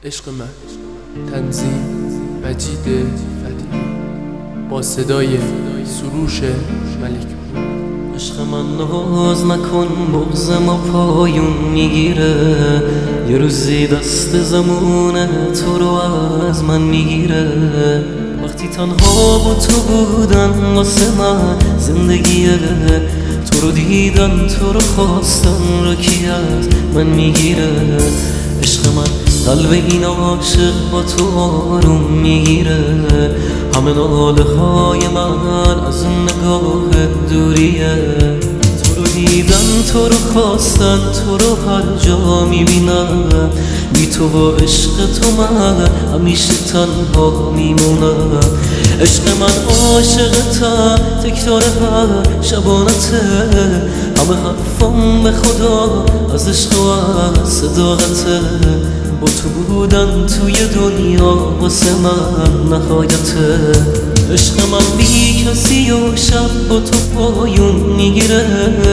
عشق من تنظیم مجید فتحی با صدای سروش ملک. عشق من ناز نکن، بغضم و پایون میگیره، یه روزی دست زمونه تو رو از من میگیره. وقتی تنها با تو بودن واسه من زندگیه، تو رو دیدن تو رو خواستن رو کی از من میگیره. عشق من قلب این عاشق با تو آروم میگیره، همه ناله های من از نگاه دوریه. تو رو دیدن تو رو خواستن تو رو هر جا میبینم، بی تو و عشق تو من همیشه تنها میمونم. عشق من عاشقتم، تکرار هر شبانته، همه حرفم به خدا از عشق و از صداقته. با تو بودن توی دنیا واسه من نهایته. عشق من بی کسی و شب با تو پایون میگیره،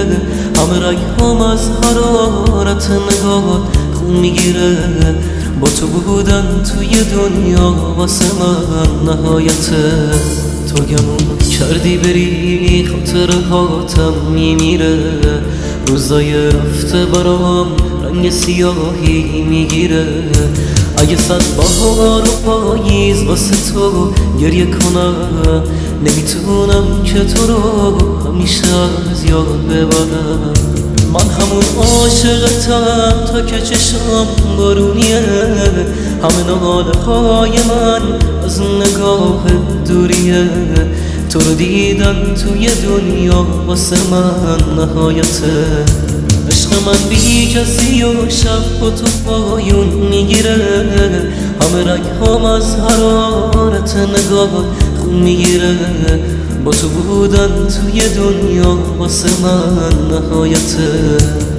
همه رگم از حرارت نگاهات خون میگیره. با تو بودن توی دنیا واسه من نهایته. تو گمون کردی بری خاطرهاتم میمیره، روزای رفته برام رنگ سیاهی میگیره. اگه صد بهار و پاییز واسه تو گریه کنم، نمیتونم که تو رو همیشه از یاد ببرم. من همون عاشقتم تا که چشم بارونیه، همه ناله های من از نگاه دوریه. تو رو دیدن توی دنیا واسه من نهایته. عشق من بی کسی و شب با تو پایون میگیره، همه رگم از حرارت نگاه خون میگیره. با تو بودن توی دنیا واسه من نهایته.